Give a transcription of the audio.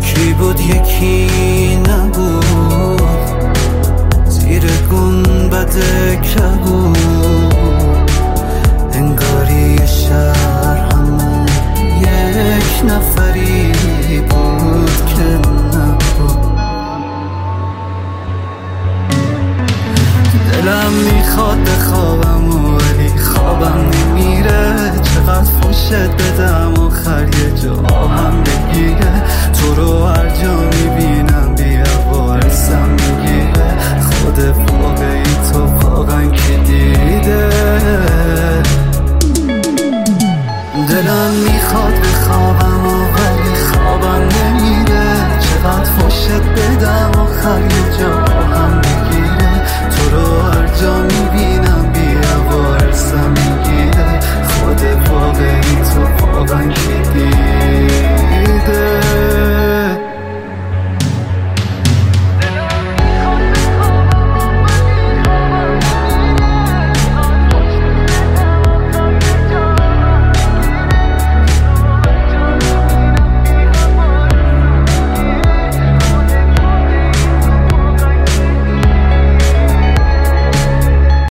یکی بود یکی نبود، زیر گنبد کبود، انگاری شهر همون یک نفری بود که نبود. دلم میخواد بخوابم ولی خوابم نمیره، چقدر فوشت بدم آخر یه جا هم بگیره، تو رو هر جا میبینم بیا بارسم میگیره، خود واقعی تو واقعا کی دیده. دلم